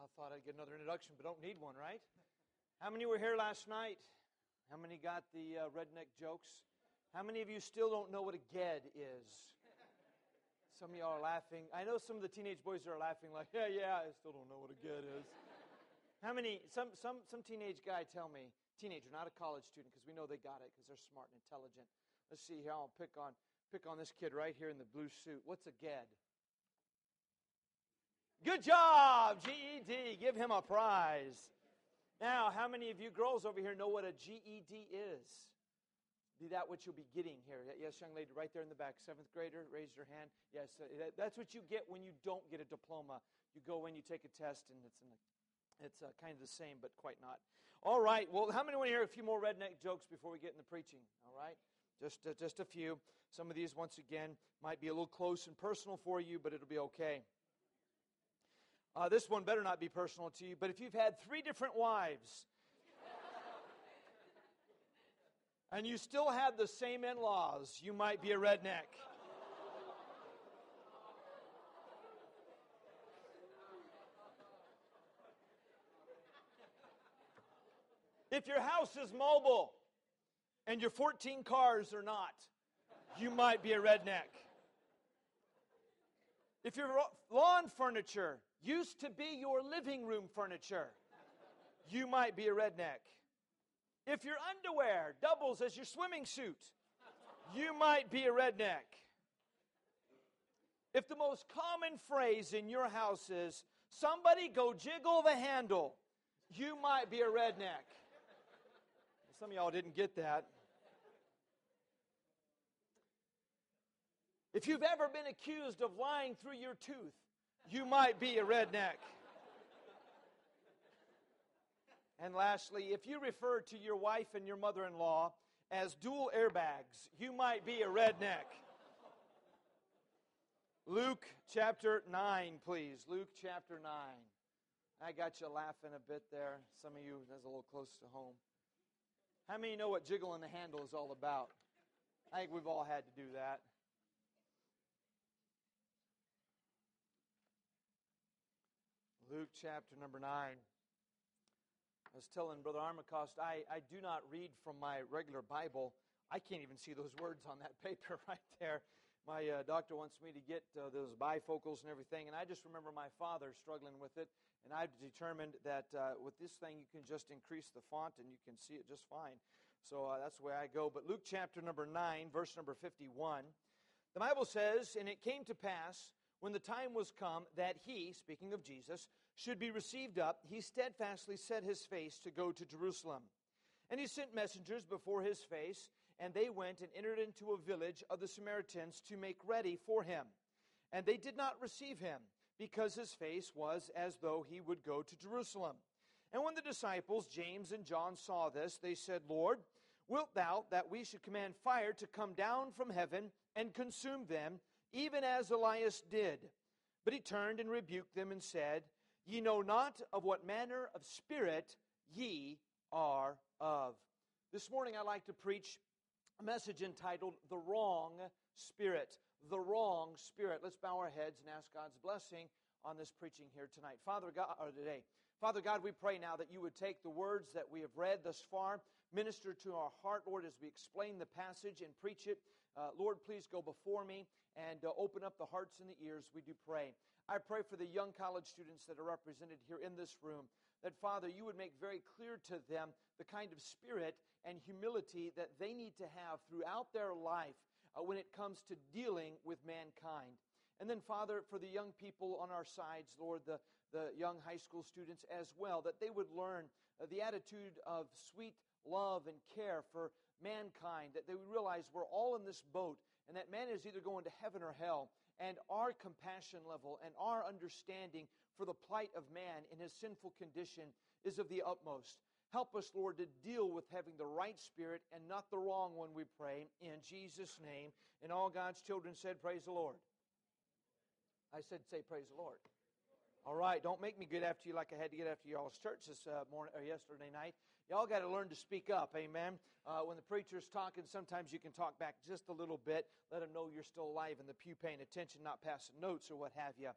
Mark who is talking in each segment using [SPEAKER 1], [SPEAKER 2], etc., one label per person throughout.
[SPEAKER 1] thought I'd get another introduction, but don't need one, right? How many were here last night? How many got the redneck jokes? How many of you still don't know what a ged is? Some of y'all are laughing. I know some of the teenage boys are laughing like, yeah, I still don't know what a ged is. How many, some teenage guy tell me, teenager, not a college student, because we know they got it because they're smart and intelligent. Let's see here, I'll pick on this kid right here in the blue suit. What's a ged? Good job, GED. Give him a prize. Now, how many of you girls over here know what a GED is? Be that what you'll be getting here. Yes, young lady, right there in the back, 7th grader, raise your hand. Yes, that's what you get when you don't get a diploma. You go in, you take a test, and it's kind of the same, but quite not. All right, well, how many want to hear a few more redneck jokes before we get into preaching? All right, just a few. Some of these, once again, might be a little close and personal for you, but it'll be okay. This one better not be personal to you, but if you've had 3 different wives and you still had the same in-laws, you might be a redneck. If your house is mobile and your 14 cars are not, you might be a redneck. If your lawn furniture used to be your living room furniture, you might be a redneck. If your underwear doubles as your swimming suit, you might be a redneck. If the most common phrase in your house is, somebody go jiggle the handle, you might be a redneck. Some of y'all didn't get that. If you've ever been accused of lying through your tooth, you might be a redneck. And lastly, if you refer to your wife and your mother-in-law as dual airbags, you might be a redneck. Luke chapter 9, please. Luke chapter 9. I got you laughing a bit there. Some of you, that's a little close to home. How many know what jiggling the handle is all about? I think we've all had to do that. Luke chapter number 9. I was telling Brother Armacost, I do not read from my regular Bible. I can't even see those words on that paper right there. My doctor wants me to get those bifocals and everything, and I just remember my father struggling with it, and I've determined that with this thing you can just increase the font and you can see it just fine. So that's the way I go. But Luke chapter number 9, verse number 51, the Bible says, "And it came to pass, when the time was come that he," speaking of Jesus, "should be received up, he steadfastly set his face to go to Jerusalem. And he sent messengers before his face, and they went and entered into a village of the Samaritans to make ready for him. And they did not receive him, because his face was as though he would go to Jerusalem. And when the disciples, James and John, saw this, they said, Lord, wilt thou that we should command fire to come down from heaven and consume them, even as Elias did? But he turned and rebuked them and said, Ye know not of what manner of spirit ye are of." This morning I'd like to preach a message entitled, The Wrong Spirit. The Wrong Spirit. Let's bow our heads and ask God's blessing on this preaching here tonight. Father God, we pray now that you would take the words that we have read thus far, minister to our heart, Lord, as we explain the passage and preach it. Lord, please go before me and open up the hearts and the ears, we do pray. I pray for the young college students that are represented here in this room, that, Father, you would make very clear to them the kind of spirit and humility that they need to have throughout their life when it comes to dealing with mankind. And then, Father, for the young people on our sides, Lord, the young high school students as well, that they would learn the attitude of sweet love and care for mankind, that they would realize we're all in this boat, and that man is either going to heaven or hell, and our compassion level and our understanding for the plight of man in his sinful condition is of the utmost. Help us, Lord, to deal with having the right spirit and not the wrong one, we pray, in Jesus' name. And all God's children said, praise the Lord. I said, say praise the Lord. All right, don't make me get after you like I had to get after y'all's church this morning or yesterday night. Y'all got to learn to speak up, amen. When the preacher's talking, sometimes you can talk back just a little bit. Let them know you're still alive in the pew paying attention, not passing notes or what have you.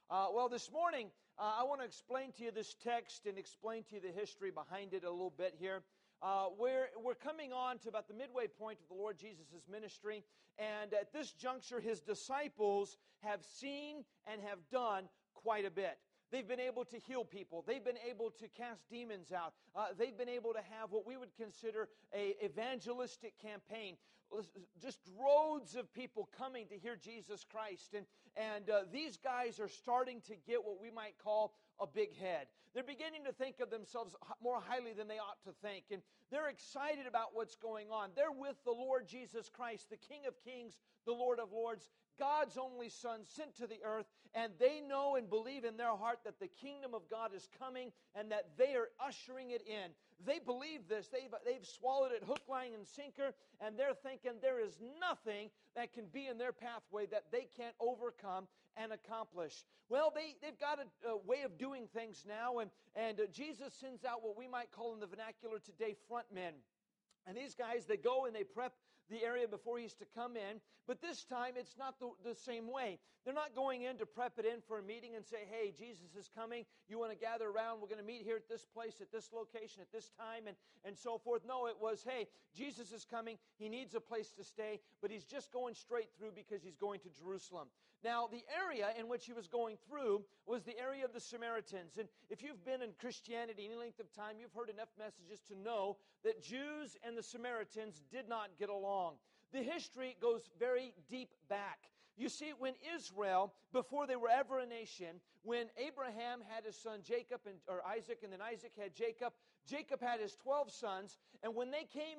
[SPEAKER 1] Well, this morning, I want to explain to you this text and explain to you the history behind it a little bit here. We're coming on to about the midway point of the Lord Jesus' ministry, and at this juncture, His disciples have seen and have done quite a bit. They've been able to heal people. They've been able to cast demons out. They've been able to have what we would consider an evangelistic campaign. Just droves of people coming to hear Jesus Christ. And these guys are starting to get what we might call a big head. They're beginning to think of themselves more highly than they ought to think. And they're excited about what's going on. They're with the Lord Jesus Christ, the King of Kings, the Lord of Lords, God's only Son sent to the earth, and they know and believe in their heart that the kingdom of God is coming and that they are ushering it in. They believe this. They've swallowed it hook, line, and sinker, and they're thinking there is nothing that can be in their pathway that they can't overcome and accomplish. Well, they've got a way of doing things now, and Jesus sends out what we might call in the vernacular today front men. And these guys, they go and they prep the area before He's to come in. But this time, it's not the same way. They're not going in to prep it in for a meeting and say, hey, Jesus is coming. You want to gather around? We're going to meet here at this place, at this location, at this time, and so forth. No, it was, hey, Jesus is coming. He needs a place to stay, but He's just going straight through because He's going to Jerusalem. Now, the area in which He was going through was the area of the Samaritans. And if you've been in Christianity any length of time, you've heard enough messages to know that Jews and the Samaritans did not get along. The history goes very deep back. You see, when Israel, before they were ever a nation, when Abraham had his son Jacob or Isaac, and then Isaac had Jacob, Jacob had his 12 sons, and when they came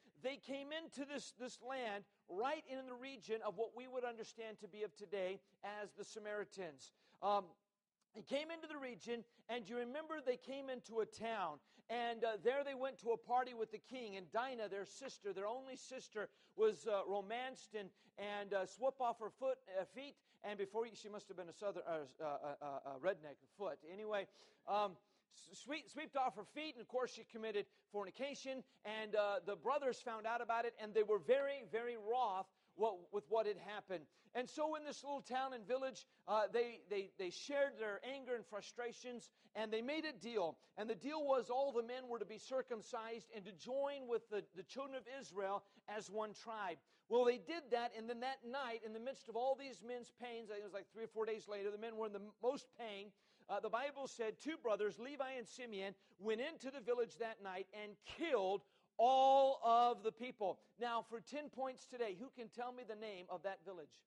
[SPEAKER 1] into this land right in the region of what we would understand to be of today as the Samaritans. They came into the region, and you remember they came into a town, and there they went to a party with the king, and Dinah, their sister, their only sister, was romanced and swept off her feet, and she must have been a redneck foot. Anyway, swept off her feet, and of course she committed fornication, and the brothers found out about it, and they were very, very wroth with what had happened. And so in this little town and village, they shared their anger and frustrations, and they made a deal. And the deal was all the men were to be circumcised and to join with the children of Israel as one tribe. Well, they did that, and then that night, in the midst of all these men's pains, I think it was like 3 or 4 days later, the men were in the most pain. The Bible said 2 brothers, Levi and Simeon, went into the village that night and killed all of the people. Now, for 10 points today, who can tell me the name of that village?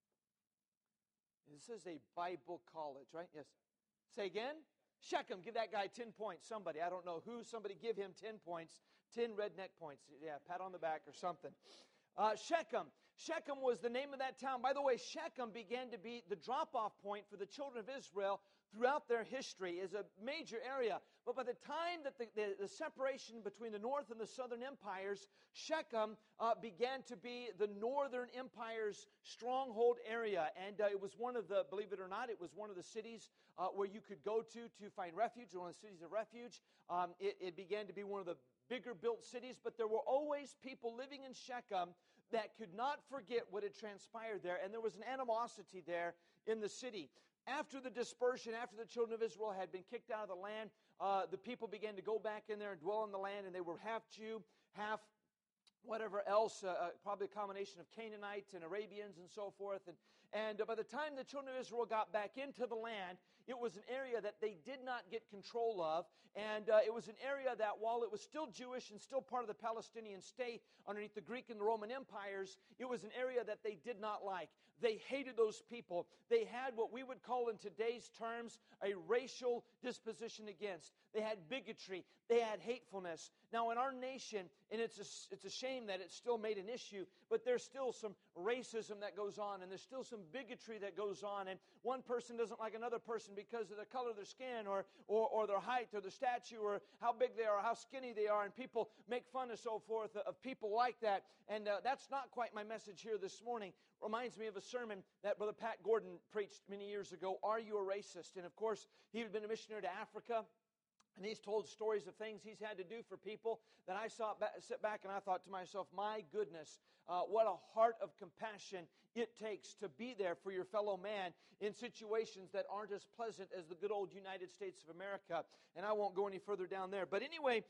[SPEAKER 1] This is a Bible college, right? Yes. Say again? Shechem. Give that guy 10 points. Somebody, I don't know who, somebody give him 10 points. 10 redneck points. Yeah, pat on the back or something. Shechem. Shechem was the name of that town. By the way, Shechem began to be the drop-off point for the children of Israel throughout their history, is a major area. But by the time that the separation between the north and the southern empires, Shechem began to be the northern empire's stronghold area. And it was one of the, believe it or not, it was one of the cities where you could go to find refuge, one of the cities of refuge. It began to be one of the bigger built cities, but there were always people living in Shechem that could not forget what had transpired there, and there was an animosity there in the city. After the dispersion, after the children of Israel had been kicked out of the land, the people began to go back in there and dwell in the land, and they were half Jew, half whatever else, probably a combination of Canaanites and Arabians and so forth. And by the time the children of Israel got back into the land, it was an area that they did not get control of. And it was an area that, while it was still Jewish and still part of the Palestinian state underneath the Greek and the Roman empires, it was an area that they did not like. They hated those people. They had what we would call in today's terms a racial disposition against. They had bigotry. They had hatefulness. Now, in our nation, and it's a shame that it's still made an issue, but there's still some racism that goes on, and there's still some bigotry that goes on, and one person doesn't like another person because of the color of their skin or their height or their stature or how big they are or how skinny they are, and people make fun and so forth of people like that. And that's not quite my message here this morning. Reminds me of a sermon that Brother Pat Gordon preached many years ago, Are You a Racist? And of course, he had been a missionary to Africa, and he's told stories of things he's had to do for people that I sit back and I thought to myself, my goodness, what a heart of compassion it takes to be there for your fellow man in situations that aren't as pleasant as the good old United States of America. And I won't go any further down there. But anyway,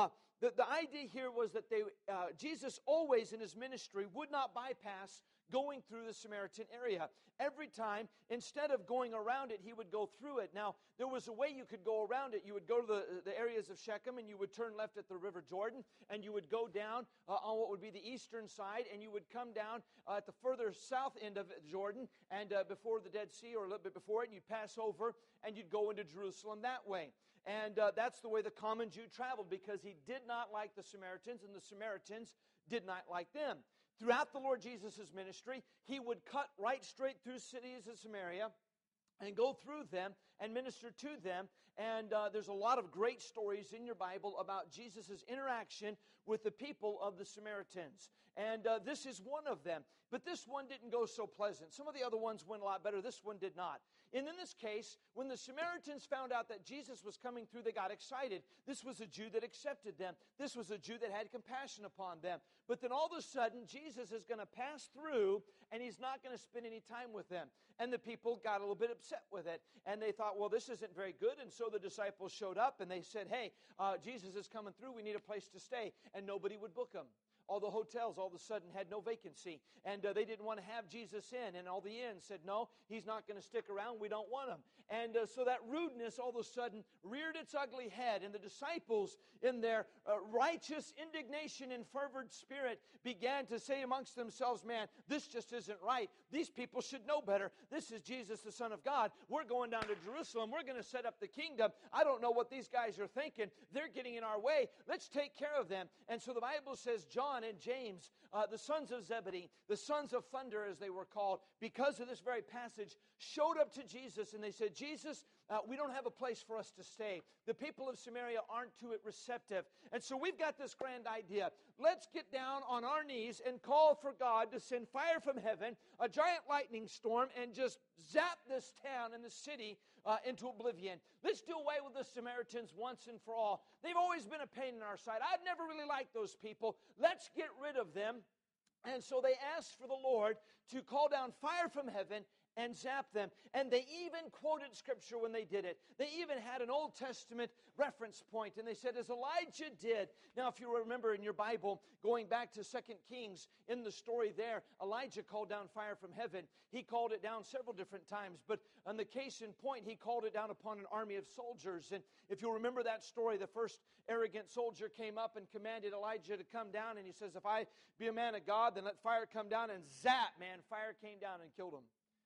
[SPEAKER 1] the idea here was that Jesus always in his ministry would not bypass going through the Samaritan area. Every time, instead of going around it, he would go through it. Now, there was a way you could go around it. You would go to the areas of Shechem, and you would turn left at the River Jordan, and you would go down on what would be the eastern side, and you would come down at the further south end of Jordan, and before the Dead Sea, or a little bit before it, and you'd pass over, and you'd go into Jerusalem that way. And that's the way the common Jew traveled, because he did not like the Samaritans, and the Samaritans did not like them. Throughout the Lord Jesus' ministry, he would cut right straight through cities of Samaria and go through them and minister to them. And there's a lot of great stories in your Bible about Jesus' interaction with the people of the Samaritans. And this is one of them. But this one didn't go so pleasant. Some of the other ones went a lot better. This one did not. And in this case, when the Samaritans found out that Jesus was coming through, they got excited. This was a Jew that accepted them. This was a Jew that had compassion upon them. But then all of a sudden, Jesus is going to pass through, and he's not going to spend any time with them. And the people got a little bit upset with it. And they thought, well, this isn't very good. And so the disciples showed up, and they said, hey, Jesus is coming through. We need a place to stay. And nobody would book them. All the hotels all of a sudden had no vacancy. And they didn't want to have Jesus in. And all the inns said, no, he's not going to stick around. We don't want him. And so that rudeness all of a sudden reared its ugly head. And the disciples, in their righteous indignation and fervent spirit, began to say amongst themselves, man, this just isn't right. These people should know better. This is Jesus, the Son of God. We're going down to Jerusalem. We're going to set up the kingdom. I don't know what these guys are thinking. They're getting in our way. Let's take care of them. And so the Bible says John and James, the sons of Zebedee, the sons of thunder as they were called, because of this very passage, showed up to Jesus and they said, Jesus, we don't have a place for us to stay. The people of Samaria aren't to it receptive. And so we've got this grand idea. Let's get down on our knees and call for God to send fire from heaven, a giant lightning storm, and just zap this town and the city into oblivion. Let's do away with the Samaritans once and for all. They've always been a pain in our side. I've never really liked those people. Let's get rid of them. And so they asked for the Lord to call down fire from heaven and zap them. And they even quoted Scripture when they did it. They even had an Old Testament reference point. And they said, as Elijah did. Now, if you remember in your Bible, going back to 2 Kings, in the story there, Elijah called down fire from heaven. He called it down several different times. But on the case in point, he called it down upon an army of soldiers. And if you remember that story, the first arrogant soldier came up and commanded Elijah to come down. And he says, if I be a man of God, then let fire come down. And zap, man, fire came down and killed him.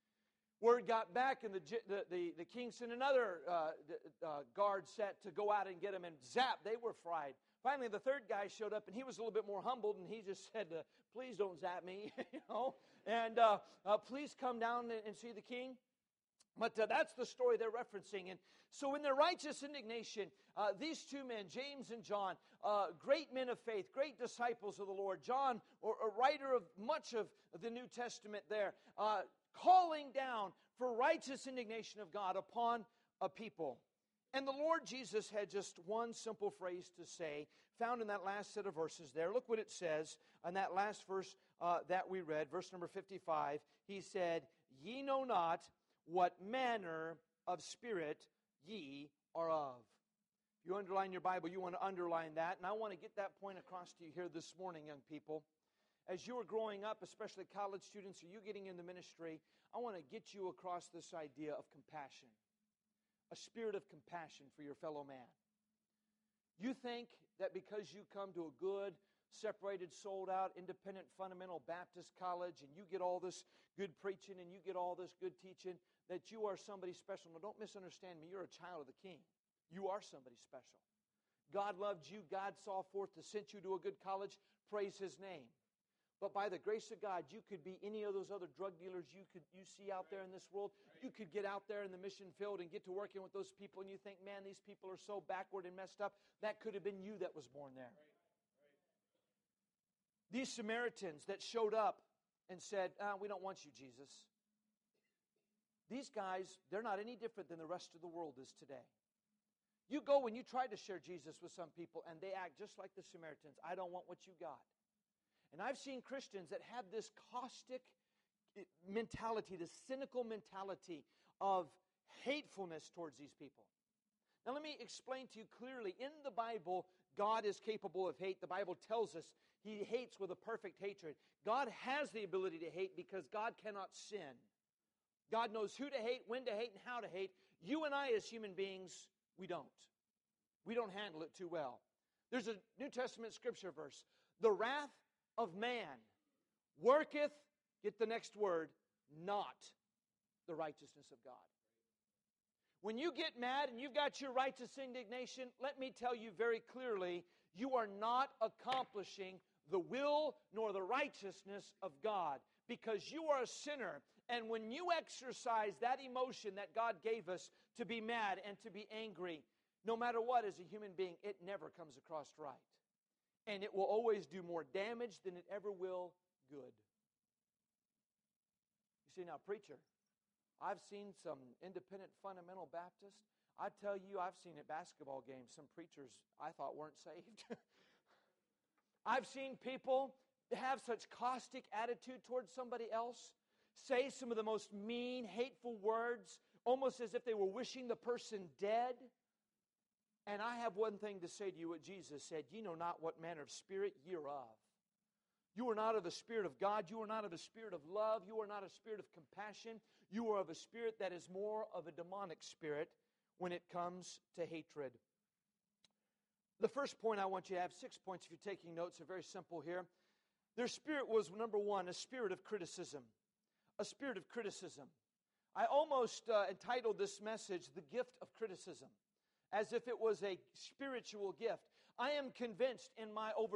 [SPEAKER 1] Word got back, and the king sent another guard set to go out and get him, and zap, they were fried. Finally, the third guy showed up, and he was a little bit more humbled, and he just said, please don't zap me, and please come down and see the king. But that's the story they're referencing. And so in their righteous indignation, these two men, James and John, great men of faith, great disciples of the Lord, John, a writer of much of the New Testament there, calling down for righteous indignation of God upon a people. And the Lord Jesus had just one simple phrase to say, found in that last set of verses there. Look what it says in that last verse that we read, verse number 55. He said, ye know not what manner of spirit ye are of. You underline your Bible, you want to underline that. And I want to get that point across to you here this morning, young people. As you are growing up, especially college students, or you getting into ministry, I want to get you across this idea of compassion. A spirit of compassion for your fellow man. You think that because you come to a good, separated, sold-out, independent, fundamental Baptist college, and you get all this good preaching, and you get all this good teaching, that you are somebody special. No, don't misunderstand me. You're a child of the King. You are somebody special. God loved you. God saw forth to send you to a good college. Praise His name. But by the grace of God, you could be any of those other drug dealers you see out there in this world. You could get out there in the mission field and get to working with those people, and you think, man, these people are so backward and messed up. That could have been you that was born there. These Samaritans that showed up and said, we don't want you, Jesus. These guys, they're not any different than the rest of the world is today. You go and you try to share Jesus with some people, and they act just like the Samaritans. I don't want what you got. And I've seen Christians that have this caustic mentality, the cynical mentality of hatefulness towards these people. Now let me explain to you clearly. In the Bible, God is capable of hate. The Bible tells us He hates with a perfect hatred. God has the ability to hate because God cannot sin. God knows who to hate, when to hate, and how to hate. You and I as human beings, we don't. We don't handle it too well. There's a New Testament scripture verse. The wrath of man worketh, get the next word, not the righteousness of God. When you get mad and you've got your righteous indignation, let me tell you very clearly, you are not accomplishing the will nor the righteousness of God, because you are a sinner. And when you exercise that emotion that God gave us to be mad and to be angry, no matter what, as a human being, it never comes across right. And it will always do more damage than it ever will good. You see, now, preacher, I've seen some independent fundamental Baptists. I tell you, I've seen at basketball games some preachers I thought weren't saved. I've seen people have such caustic attitude towards somebody else, say some of the most mean, hateful words, almost as if they were wishing the person dead. And I have one thing to say to you, what Jesus said, ye know not what manner of spirit ye are of. You are not of the Spirit of God. You are not of the Spirit of love. You are not a spirit of compassion. You are of a spirit that is more of a demonic spirit when it comes to hatred. The first point I want you to have, 6 points if you're taking notes, are very simple here. Their spirit was, number one, a spirit of criticism. A spirit of criticism. I almost entitled this message, The Gift of Criticism, as if it was a spiritual gift. I am convinced in my over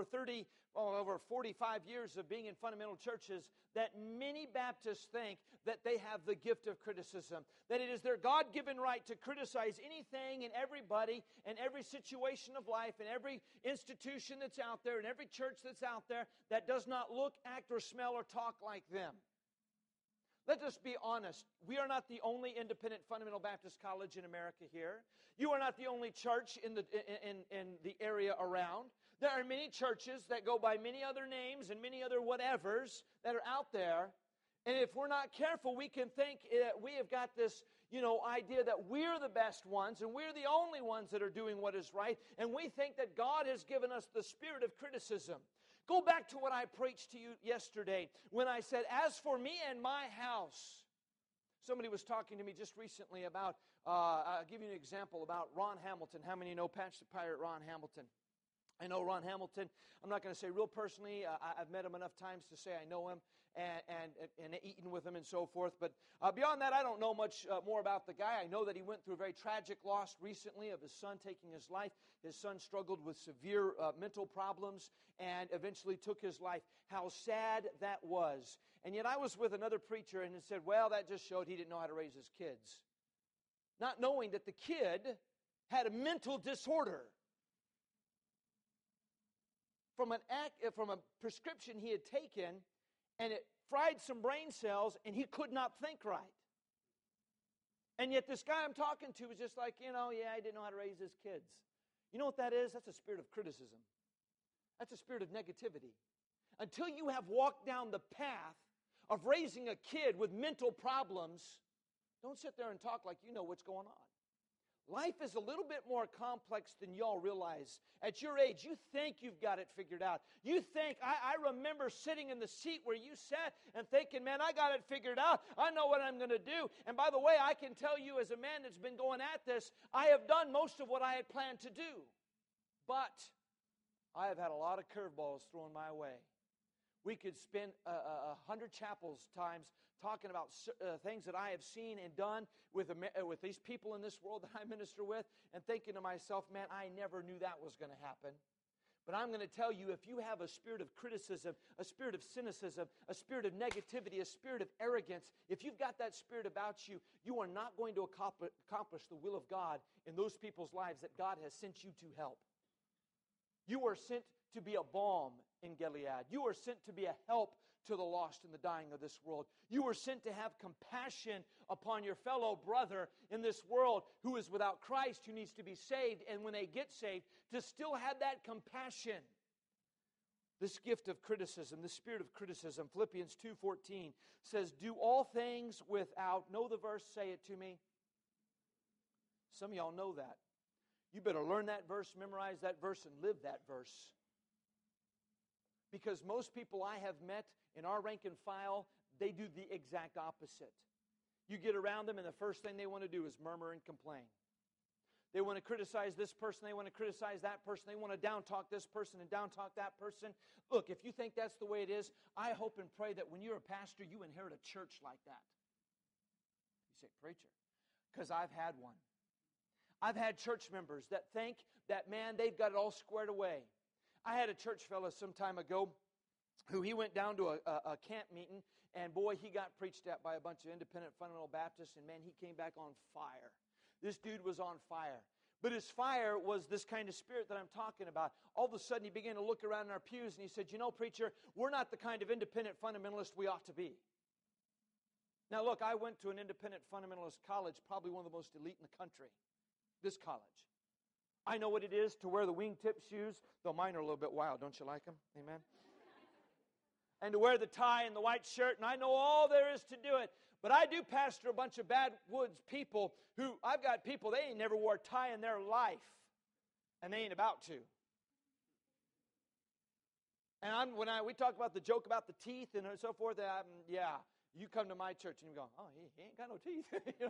[SPEAKER 1] 45 years of being in fundamental churches that many Baptists think that they have the gift of criticism, that it is their God-given right to criticize anything and everybody and every situation of life and every institution that's out there and every church that's out there that does not look, act, or smell or talk like them. Let us be honest. We are not the only independent fundamental Baptist college in America here. You are not the only church in the area around. There are many churches that go by many other names and many other whatevers that are out there. And if we're not careful, we can think we have got this, idea that we're the best ones and we're the only ones that are doing what is right. And we think that God has given us the spirit of criticism. Go back to what I preached to you yesterday when I said, as for me and my house. Somebody was talking to me just recently about, I'll give you an example about Ron Hamilton. How many know Pastor Pirate Ron Hamilton? I know Ron Hamilton. I'm not going to say real personally. I've met him enough times to say I know him and eaten with him and so forth. But beyond that, I don't know much more about the guy. I know that he went through a very tragic loss recently of his son taking his life. His son struggled with severe mental problems and eventually took his life. How sad that was. And yet I was with another preacher and he said, well, that just showed he didn't know how to raise his kids. Not knowing that the kid had a mental disorder. From a prescription he had taken, and it fried some brain cells, and he could not think right. And yet this guy I'm talking to was just like, I didn't know how to raise his kids. You know what that is? That's a spirit of criticism. That's a spirit of negativity. Until you have walked down the path of raising a kid with mental problems, don't sit there and talk like you know what's going on. Life is a little bit more complex than y'all realize. At your age, you think you've got it figured out. You think, I remember sitting in the seat where you sat and thinking, man, I got it figured out. I know what I'm going to do. And by the way, I can tell you as a man that's been going at this, I have done most of what I had planned to do. But I have had a lot of curveballs thrown my way. We could spend 100 chapels times talking about things that I have seen and done with these people in this world that I minister with and thinking to myself, man, I never knew that was going to happen. But I'm going to tell you, if you have a spirit of criticism, a spirit of cynicism, a spirit of negativity, a spirit of arrogance, if you've got that spirit about you, you are not going to accomplish the will of God in those people's lives that God has sent you to help. You are sent to be a balm in Gilead. You are sent to be a help to the lost and the dying of this world. You are sent to have compassion upon your fellow brother in this world who is without Christ, who needs to be saved, and when they get saved, to still have that compassion. This gift of criticism, the spirit of criticism, Philippians 2:14 says, do all things without, know the verse, say it to me. Some of y'all know that. You better learn that verse, memorize that verse, and live that verse. Because most people I have met in our rank and file, they do the exact opposite. You get around them and the first thing they want to do is murmur and complain. They want to criticize this person, they want to criticize that person, they want to down-talk this person and down-talk that person. Look, if you think that's the way it is, I hope and pray that when you're a pastor, you inherit a church like that. You say, preacher, because I've had one. I've had church members that think that, man, they've got it all squared away. I had a church fellow some time ago who he went down to a camp meeting, and boy, he got preached at by a bunch of independent fundamental Baptists, and man, he came back on fire. This dude was on fire. But his fire was this kind of spirit that I'm talking about. All of a sudden, he began to look around in our pews, and he said, you know, preacher, we're not the kind of independent fundamentalist we ought to be. Now, look, I went to an independent fundamentalist college, probably one of the most elite in the country. This college. I know what it is to wear the wingtip shoes, though mine are a little bit wild. Don't you like them? Amen? And to wear the tie and the white shirt, and I know all there is to do it. But I do pastor a bunch of backwoods people who, I've got people, they ain't never wore a tie in their life. And they ain't about to. And we talk about the joke about the teeth and so forth, yeah, you come to my church and you go, oh, he ain't got no teeth. You know?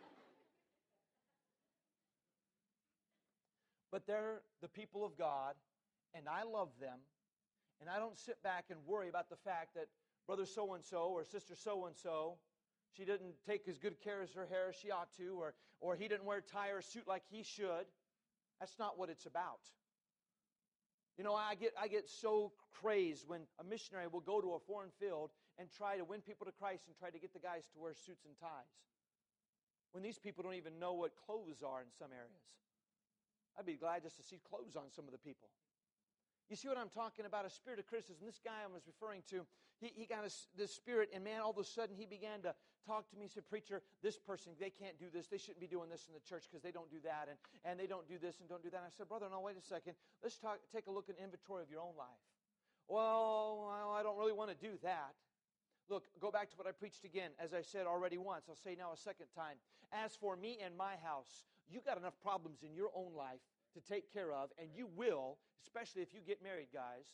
[SPEAKER 1] But they're the people of God, and I love them, and I don't sit back and worry about the fact that brother so-and-so or sister so-and-so, she didn't take as good care of her hair as she ought to, or he didn't wear a tie or a suit like he should. That's not what it's about. You know, I get so crazed when a missionary will go to a foreign field and try to win people to Christ and try to get the guys to wear suits and ties, when these people don't even know what clothes are in some areas. I'd be glad just to see clothes on some of the people. You see what I'm talking about? A spirit of criticism. This guy I was referring to, he got this spirit, and man, all of a sudden he began to talk to me. He said, preacher, this person, they can't do this. They shouldn't be doing this in the church because they don't do that, and they don't do this and don't do that. And I said, brother, no, wait a second. Let's take a look at an inventory of your own life. Well, I don't really want to do that. Look, go back to what I preached again, as I said already once. I'll say now a second time. As for me and my house, you got enough problems in your own life to take care of, and you will, especially if you get married, guys.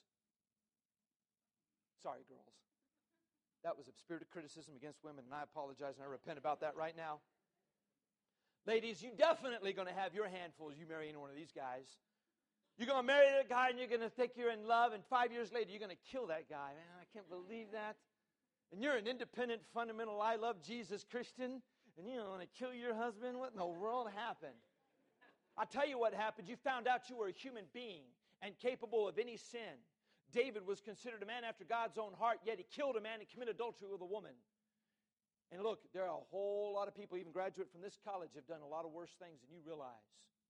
[SPEAKER 1] Sorry, girls. That was a spirit of criticism against women, and I apologize, and I repent about that right now. Ladies, you're definitely going to have your handful as you marry any one of these guys. You're going to marry that guy, and you're going to think you're in love, and 5 years later, you're going to kill that guy. Man, I can't believe that. And you're an independent, fundamental, I love Jesus Christian, and you don't want to kill your husband? What in the world happened? I'll tell you what happened. You found out you were a human being and capable of any sin. David was considered a man after God's own heart, yet he killed a man and committed adultery with a woman. And look, there are a whole lot of people, even graduate from this college, have done a lot of worse things than you realize.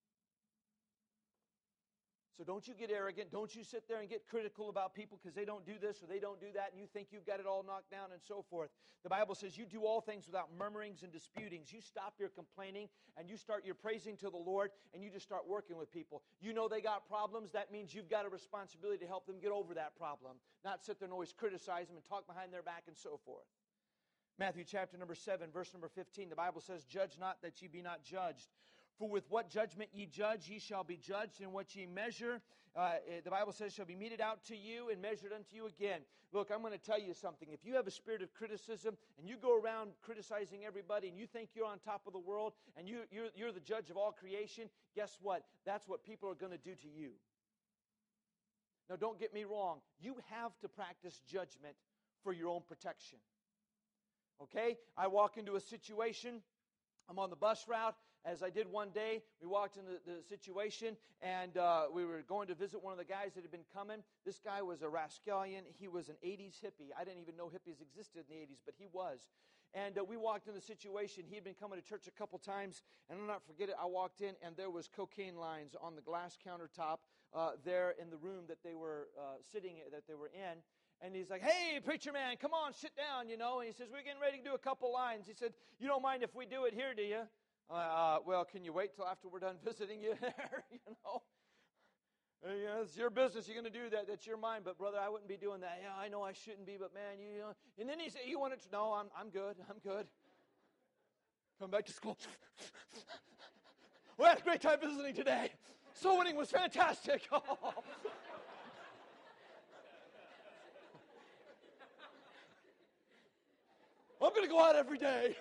[SPEAKER 1] So don't you get arrogant. Don't you sit there and get critical about people because they don't do this or they don't do that, and you think you've got it all knocked down and so forth. The Bible says you do all things without murmurings and disputings. You stop your complaining and you start your praising to the Lord, and you just start working with people. You know they got problems. That means you've got a responsibility to help them get over that problem, not sit there and always criticize them and talk behind their back and so forth. Matthew chapter number 7, verse number 15, the Bible says, judge not that ye be not judged. For with what judgment ye judge, ye shall be judged, and what ye measure, the Bible says, shall be meted out to you and measured unto you again. Look, I'm going to tell you something. If you have a spirit of criticism, and you go around criticizing everybody, and you think you're on top of the world, and you're the judge of all creation, guess what? That's what people are going to do to you. Now, don't get me wrong. You have to practice judgment for your own protection. Okay? I walk into a situation. I'm on the bus route. As I did one day, we walked into the situation, and we were going to visit one of the guys that had been coming. This guy was a rascallion. He was an 80s hippie. I didn't even know hippies existed in the 80s, but he was. And we walked in the situation. He had been coming to church a couple times, and I'll not forget it. I walked in, and there was cocaine lines on the glass countertop there in the room that they were that they were in. And he's like, hey, preacher man, come on, sit down, you know. And he says, we're getting ready to do a couple lines. He said, you don't mind if we do it here, do you? Well, can you wait till after we're done visiting you there, you know? Yeah, it's your business. You're going to do that. That's your mind. But brother, I wouldn't be doing that. Yeah, I know I shouldn't be, but man, you know. And then he said, "You want it to?" No, I'm good. I'm good. Come back to school. We had a great time visiting today. Soul winning was fantastic. I'm going to go out every day.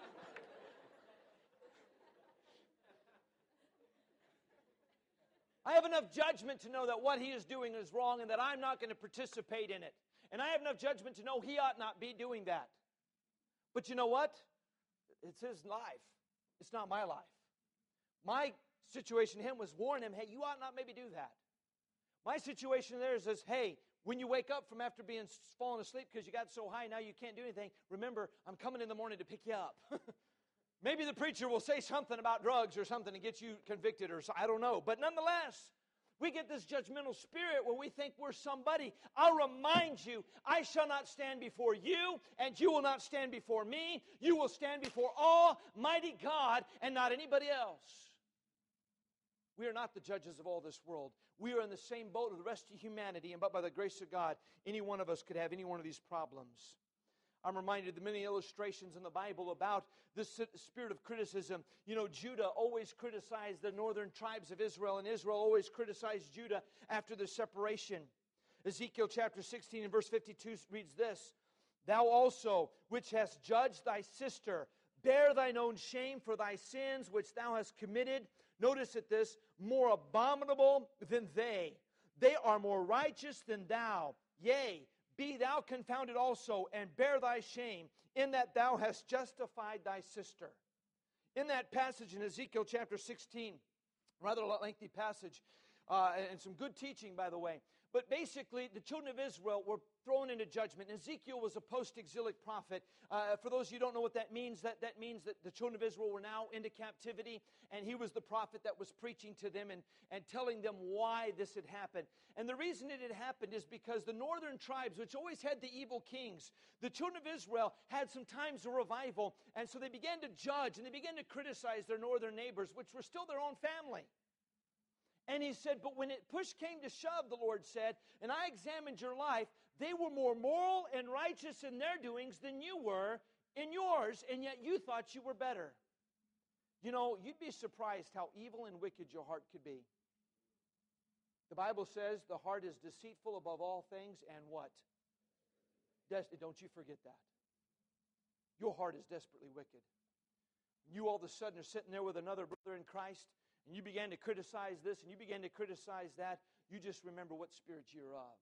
[SPEAKER 1] I have enough judgment to know that what he is doing is wrong and that I'm not going to participate in it. And I have enough judgment to know he ought not be doing that. But you know what? It's his life. It's not my life. My situation to him was warn him, hey, you ought not maybe do that. My situation there is, hey, when you wake up from after being falling asleep because you got so high now you can't do anything, remember, I'm coming in the morning to pick you up. Maybe the preacher will say something about drugs or something to get you convicted or so, I don't know. But nonetheless, we get this judgmental spirit where we think we're somebody. I'll remind you, I shall not stand before you, and you will not stand before me. You will stand before Almighty God and not anybody else. We are not the judges of all this world. We are in the same boat with the rest of humanity, and but by the grace of God, any one of us could have any one of these problems. I'm reminded of the many illustrations in the Bible about this spirit of criticism. You know, Judah always criticized the northern tribes of Israel, and Israel always criticized Judah after their separation. Ezekiel chapter 16 and verse 52 reads this, "Thou also, which hast judged thy sister, bear thine own shame for thy sins which thou hast committed." Notice at this, "more abominable than they. They are more righteous than thou. Yea, be thou confounded also, and bear thy shame, in that thou hast justified thy sister." In that passage in Ezekiel chapter 16, rather lengthy passage, and some good teaching, by the way. But basically, the children of Israel were thrown into judgment. Ezekiel was a post-exilic prophet. For those of you who don't know what that means, that means that the children of Israel were now into captivity, and he was the prophet that was preaching to them and telling them why this had happened. And the reason it had happened is because the northern tribes, which always had the evil kings, the children of Israel had some times of revival, and so they began to judge, and they began to criticize their northern neighbors, which were still their own family. And he said, but when push came to shove, the Lord said, and I examined your life, they were more moral and righteous in their doings than you were in yours, and yet you thought you were better. You know, you'd be surprised how evil and wicked your heart could be. The Bible says the heart is deceitful above all things, and what? Don't you forget that. Your heart is desperately wicked. You all of a sudden are sitting there with another brother in Christ, and you began to criticize this, and you began to criticize that, you just remember what spirit you're of.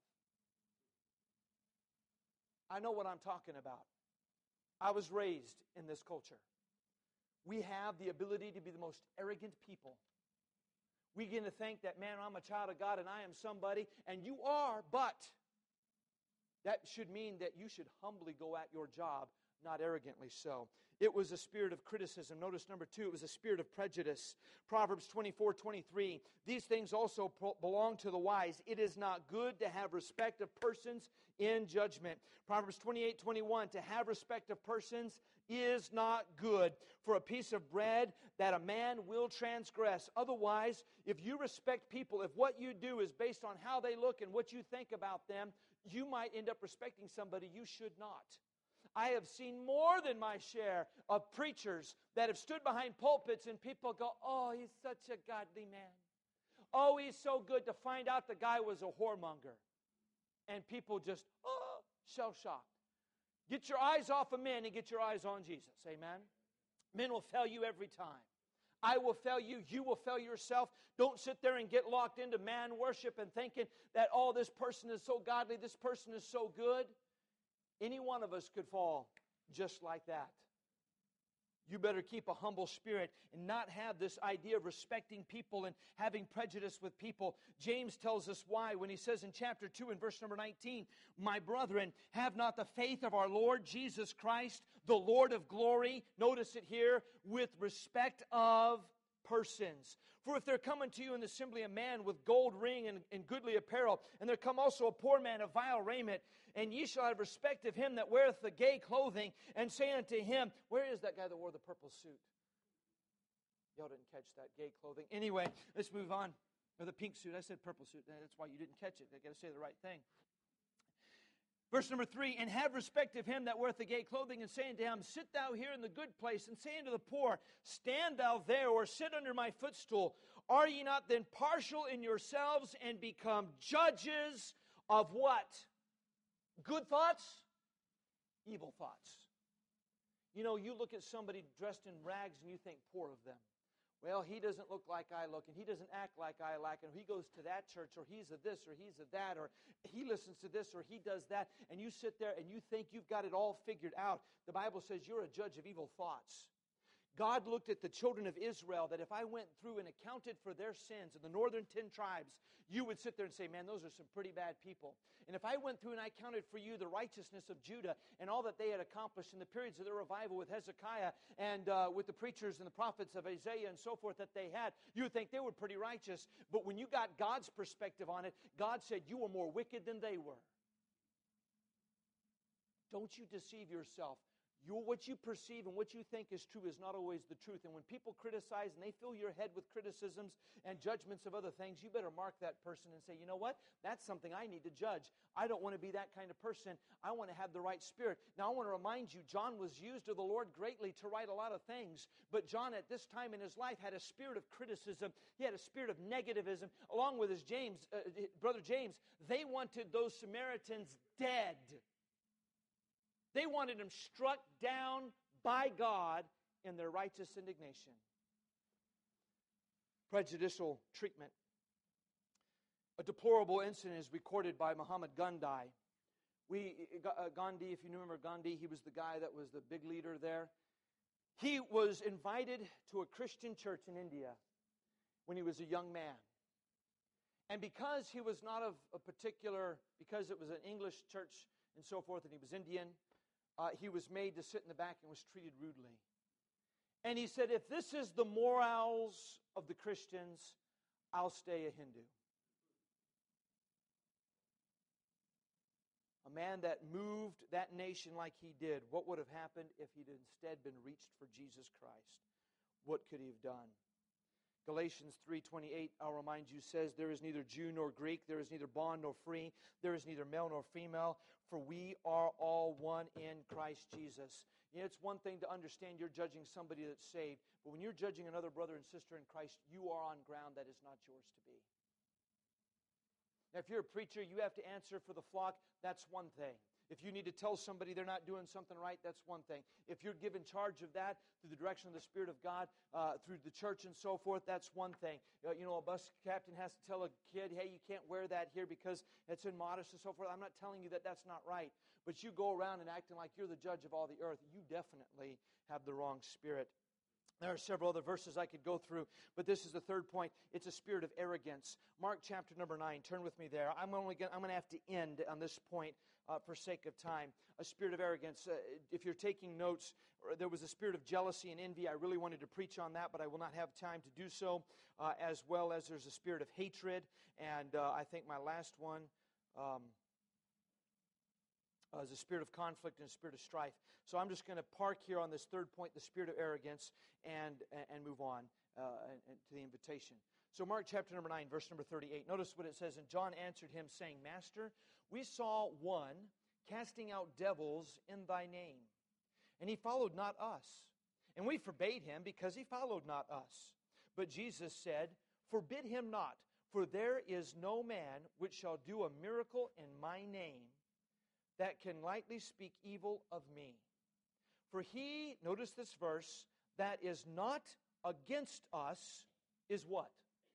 [SPEAKER 1] I know what I'm talking about. I was raised in this culture. We have the ability to be the most arrogant people. We begin to think that, man, I'm a child of God, and I am somebody, and you are, but that should mean that you should humbly go at your job, not arrogantly so. It was a spirit of criticism. Notice number 2, it was a spirit of prejudice. Proverbs 24:23. These things also belong to the wise. It is not good to have respect of persons in judgment. Proverbs 28:21. To have respect of persons is not good for a piece of bread that a man will transgress. Otherwise, if you respect people, if what you do is based on how they look and what you think about them, you might end up respecting somebody you should not. I have seen more than my share of preachers that have stood behind pulpits and people go, oh, he's such a godly man. Oh, he's so good, to find out the guy was a whoremonger. And people just, shell-shocked. Get your eyes off of men and get your eyes on Jesus. Amen? Men will fail you every time. I will fail you. You will fail yourself. Don't sit there and get locked into man worship and thinking that, oh, this person is so godly, this person is so good. Any one of us could fall just like that. You better keep a humble spirit and not have this idea of respecting people and having prejudice with people. James tells us why when he says in chapter 2 and verse number 19, "My brethren, have not the faith of our Lord Jesus Christ, the Lord of glory," notice it here, "with respect of persons. For if there come unto you in the assembly a man with gold ring and goodly apparel, and there come also a poor man of vile raiment, and ye shall have respect of him that weareth the gay clothing, and say unto him," where is that guy that wore the purple suit? Y'all didn't catch that, gay clothing. Anyway, let's move on. Or the pink suit. I said purple suit. That's why you didn't catch it. I got to say the right thing. Verse number 3, and have respect of him that weareth the gay clothing, and say unto him, sit thou here in the good place, and say unto the poor, stand thou there, or sit under my footstool. Are ye not then partial in yourselves, and become judges of what? Good thoughts? Evil thoughts. You know, you look at somebody dressed in rags, and you think poor of them. Well, he doesn't look like I look, and he doesn't act like I like, and he goes to that church, or he's of this, or he's of that, or he listens to this, or he does that, and you sit there and you think you've got it all figured out. The Bible says you're a judge of evil thoughts. God looked at the children of Israel, that if I went through and accounted for their sins in the northern 10 tribes, you would sit there and say, man, those are some pretty bad people. And if I went through and I counted for you the righteousness of Judah and all that they had accomplished in the periods of their revival with Hezekiah and with the preachers and the prophets of Isaiah and so forth that they had, you would think they were pretty righteous. But when you got God's perspective on it, God said you were more wicked than they were. Don't you deceive yourself. What you perceive and what you think is true is not always the truth. And when people criticize and they fill your head with criticisms and judgments of other things, you better mark that person and say, you know what? That's something I need to judge. I don't want to be that kind of person. I want to have the right spirit. Now, I want to remind you, John was used of the Lord greatly to write a lot of things. But John, at this time in his life, had a spirit of criticism. He had a spirit of negativism. Along with his brother James, they wanted those Samaritans dead. They wanted him struck down by God in their righteous indignation. Prejudicial treatment. A deplorable incident is recorded by Muhammad Gandhi. Gandhi, if you remember Gandhi, he was the guy that was the big leader there. He was invited to a Christian church in India when he was a young man. And because he was not of a particular, because it was an English church and so forth, and he was Indian, he was made to sit in the back and was treated rudely. And he said, if this is the morals of the Christians, I'll stay a Hindu. A man that moved that nation like he did, what would have happened if he'd instead been reached for Jesus Christ? What could he have done? Galatians 3:28, I'll remind you, says, there is neither Jew nor Greek, there is neither bond nor free, there is neither male nor female, for we are all one in Christ Jesus. You know, it's one thing to understand you're judging somebody that's saved, but when you're judging another brother and sister in Christ, you are on ground that is not yours to be. Now, if you're a preacher, you have to answer for the flock, that's one thing. If you need to tell somebody they're not doing something right, that's one thing. If you're given charge of that through the direction of the Spirit of God, through the church and so forth, that's one thing. You know, a bus captain has to tell a kid, hey, you can't wear that here because it's immodest and so forth. I'm not telling you that that's not right. But you go around and acting like you're the judge of all the earth, you definitely have the wrong spirit. There are several other verses I could go through, but this is the third point. It's a spirit of arrogance. Mark chapter number 9. Turn with me there. I'm going to have to end on this point for sake of time. A spirit of arrogance. If you're taking notes, there was a spirit of jealousy and envy. I really wanted to preach on that, but I will not have time to do so. As well as there's a spirit of hatred, and I think my last one is a spirit of conflict and a spirit of strife. So I'm just going to park here on this third point, the spirit of arrogance, and move on to the invitation. So Mark chapter number 9, verse number 38. Notice what it says. And John answered him, saying, Master, we saw one casting out devils in thy name, and he followed not us. And we forbade him, because he followed not us. But Jesus said, Forbid him not, for there is no man which shall do a miracle in my name that can lightly speak evil of me. For he, notice this verse, that is not against us is what?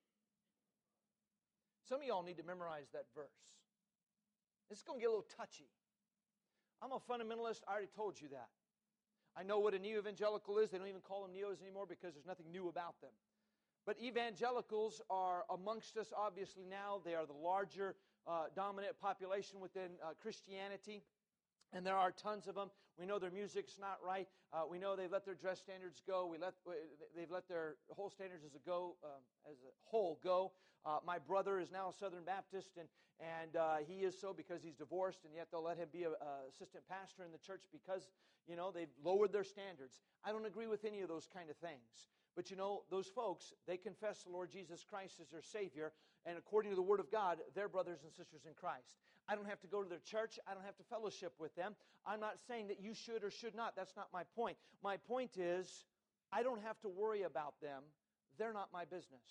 [SPEAKER 1] Some of y'all need to memorize that verse. It's going to get a little touchy. I'm a fundamentalist. I already told you that. I know what a neo-evangelical is. They don't even call them neos anymore because there's nothing new about them. But evangelicals are amongst us, obviously, now. They are the larger dominant population within Christianity. And there are tons of them. We know their music's not right. We know they've let their dress standards go. They've let their whole standards as a whole go. My brother is now a Southern Baptist, and he is so because he's divorced, and yet they'll let him be an assistant pastor in the church because, you know, they've lowered their standards. I don't agree with any of those kind of things. But you know, those folks, they confess the Lord Jesus Christ as their Savior, and according to the Word of God, they're brothers and sisters in Christ. I don't have to go to their church. I don't have to fellowship with them. I'm not saying that you should or should not. That's not my point. My point is, I don't have to worry about them. They're not my business.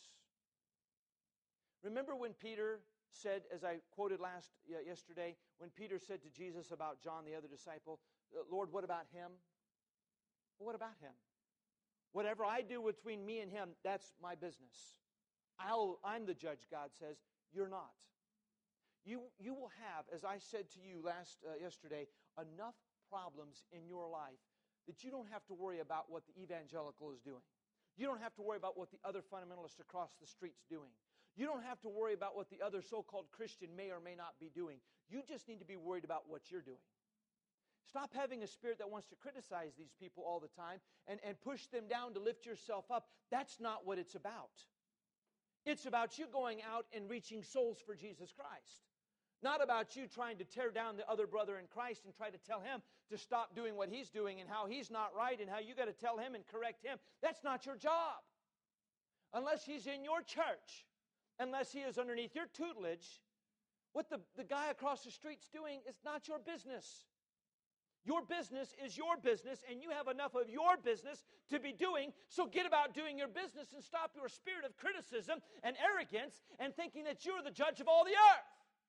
[SPEAKER 1] Remember when Peter said, as I quoted yesterday, when Peter said to Jesus about John, the other disciple, Lord, what about him? Well, what about him? Whatever I do between me and him, that's my business. I'm the judge, God says. You're not. You will have, as I said to you yesterday, enough problems in your life that you don't have to worry about what the evangelical is doing. You don't have to worry about what the other fundamentalist across the street's doing. You don't have to worry about what the other so-called Christian may or may not be doing. You just need to be worried about what you're doing. Stop having a spirit that wants to criticize these people all the time and push them down to lift yourself up. That's not what it's about. It's about you going out and reaching souls for Jesus Christ. Not about you trying to tear down the other brother in Christ and try to tell him to stop doing what he's doing and how he's not right and how you got to tell him and correct him. That's not your job. Unless he's in your church, unless he is underneath your tutelage, what the guy across the street's doing is not your business. Your business is your business, and you have enough of your business to be doing, so get about doing your business and stop your spirit of criticism and arrogance and thinking that you're the judge of all the earth.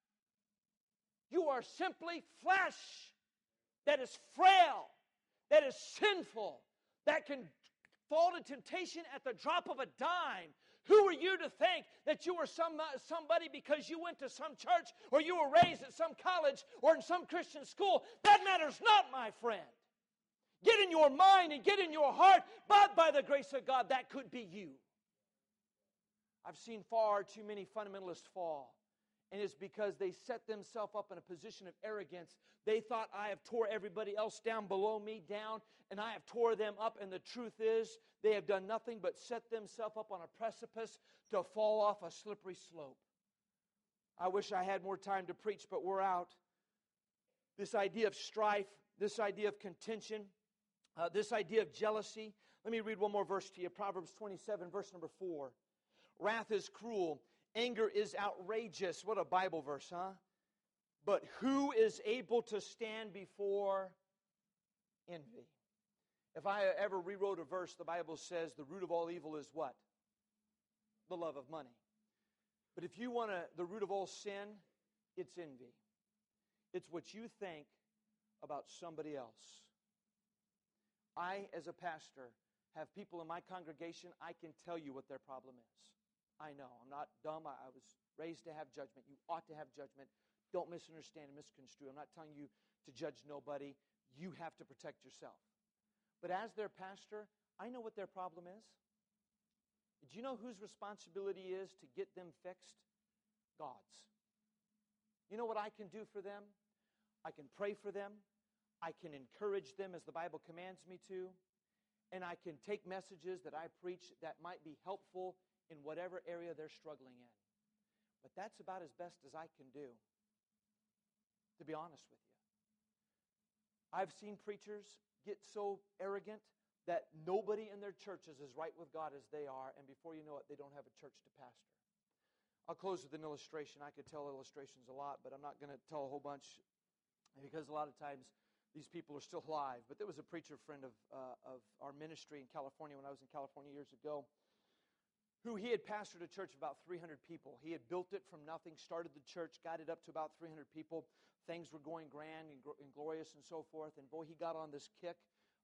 [SPEAKER 1] You are simply flesh that is frail, that is sinful, that can fall to temptation at the drop of a dime. Who are you to think that you were somebody because you went to some church or you were raised at some college or in some Christian school? That matters not, my friend. Get in your mind and get in your heart, but by the grace of God, that could be you. I've seen far too many fundamentalists fall. And it's because they set themselves up in a position of arrogance. They thought, I have tore everybody else down below me down, and I have tore them up. And the truth is, they have done nothing but set themselves up on a precipice to fall off a slippery slope. I wish I had more time to preach, but we're out. This idea of strife, this idea of contention, this idea of jealousy. Let me read one more verse to you. Proverbs 27, verse number 4. Wrath is cruel. Anger is outrageous. What a Bible verse, huh? But who is able to stand before envy? If I ever rewrote a verse, the Bible says the root of all evil is what? The love of money. But if you want the root of all sin, it's envy. It's what you think about somebody else. I, as a pastor, have people in my congregation, I can tell you what their problem is. I know. I'm not dumb. I was raised to have judgment. You ought to have judgment. Don't misunderstand and misconstrue. I'm not telling you to judge nobody. You have to protect yourself. But as their pastor, I know what their problem is. Do you know whose responsibility is to get them fixed? God's. You know what I can do for them? I can pray for them. I can encourage them as the Bible commands me to. And I can take messages that I preach that might be helpful in whatever area they're struggling in. But that's about as best as I can do, to be honest with you. I've seen preachers get so arrogant that nobody in their church is as right with God as they are, and before you know it, they don't have a church to pastor. I'll close with an illustration. I could tell illustrations a lot, but I'm not going to tell a whole bunch because a lot of times these people are still alive. But there was a preacher friend of our ministry in California when I was in California years ago, who he had pastored a church of about 300 people. He had built it from nothing, started the church, got it up to about 300 people. Things were going grand and glorious and so forth. And boy, he got on this kick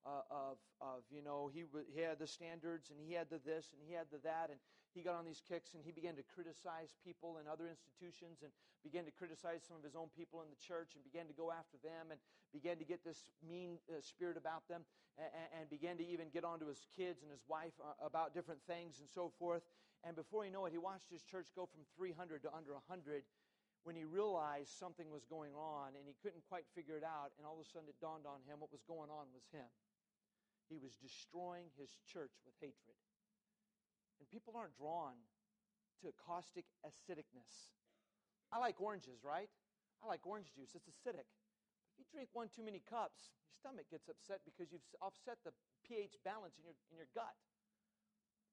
[SPEAKER 1] he had the standards and he had the this and he had the that. And he got on these kicks and he began to criticize people in other institutions and began to criticize some of his own people in the church and began to go after them and began to get this mean spirit about them and began to even get onto his kids and his wife about different things and so forth. And before you know it, he watched his church go from 300 to under 100 when he realized something was going on and he couldn't quite figure it out. And all of a sudden it dawned on him what was going on was him. He was destroying his church with hatred. And people aren't drawn to caustic acidicness. I like oranges, right? I like orange juice. It's acidic. If you drink one too many cups, your stomach gets upset because you've offset the pH balance in your gut.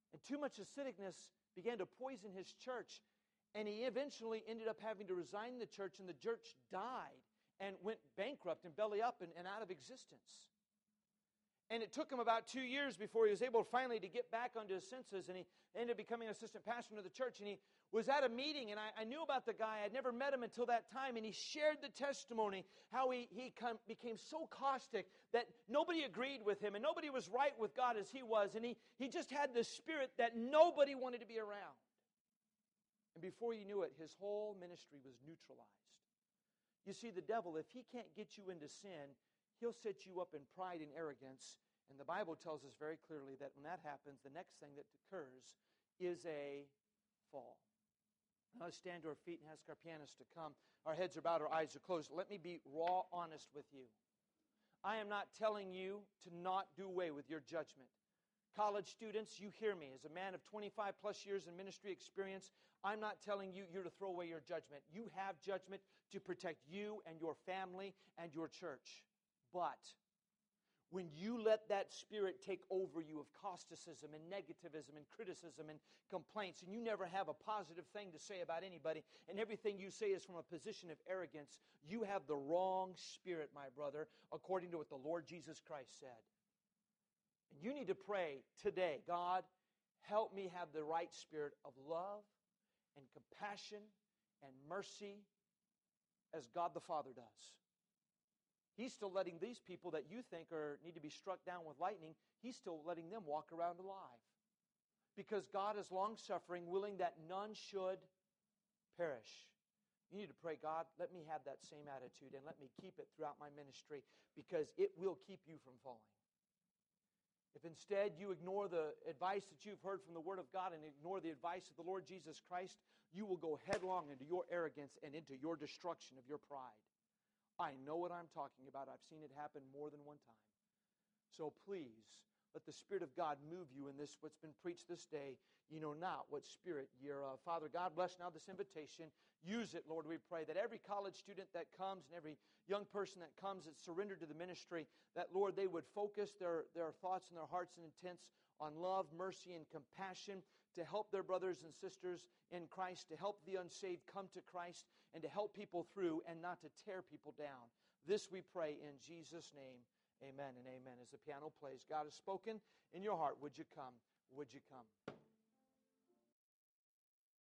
[SPEAKER 1] And too much acidicness began to poison his church. And he eventually ended up having to resign the church, and the church died and went bankrupt and belly up and out of existence. And it took him about 2 years before he was able finally to get back onto his senses, and he ended up becoming an assistant pastor of the church. And he was at a meeting, and I knew about the guy. I'd never met him until that time, and he shared the testimony, how he became so caustic that nobody agreed with him, and nobody was right with God as he was, and he just had this spirit that nobody wanted to be around. And before you knew it, his whole ministry was neutralized. You see, the devil, if he can't get you into sin, he'll set you up in pride and arrogance. And the Bible tells us very clearly that when that happens, the next thing that occurs is a fall. Now let's stand to our feet and ask our pianist to come. Our heads are bowed, our eyes are closed. Let me be raw honest with you. I am not telling you to not do away with your judgment. College students, you hear me. As a man of 25 plus years in ministry experience, I'm not telling you you're to throw away your judgment. You have judgment to protect you and your family and your church. But when you let that spirit take over you of causticism and negativism and criticism and complaints, and you never have a positive thing to say about anybody, and everything you say is from a position of arrogance, you have the wrong spirit, my brother, according to what the Lord Jesus Christ said. And you need to pray today, God, help me have the right spirit of love and compassion and mercy as God the Father does. He's still letting these people that you think need to be struck down with lightning, He's still letting them walk around alive. Because God is long-suffering, willing that none should perish. You need to pray, God, let me have that same attitude and let me keep it throughout my ministry, because it will keep you from falling. If instead you ignore the advice that you've heard from the Word of God and ignore the advice of the Lord Jesus Christ, you will go headlong into your arrogance and into your destruction of your pride. I know what I'm talking about. I've seen it happen more than one time. So please, let the Spirit of God move you in this, what's been preached this day. You know not what spirit you're of. Father, God bless now this invitation. Use it, Lord, we pray, that every college student that comes and every young person that comes that's surrendered to the ministry, that, Lord, they would focus their thoughts and their hearts and intents on love, mercy, and compassion to help their brothers and sisters in Christ, to help the unsaved come to Christ, and to help people through and not to tear people down. This we pray in Jesus' name. Amen and amen. As the piano plays, God has spoken in your heart. Would you come? Would you come?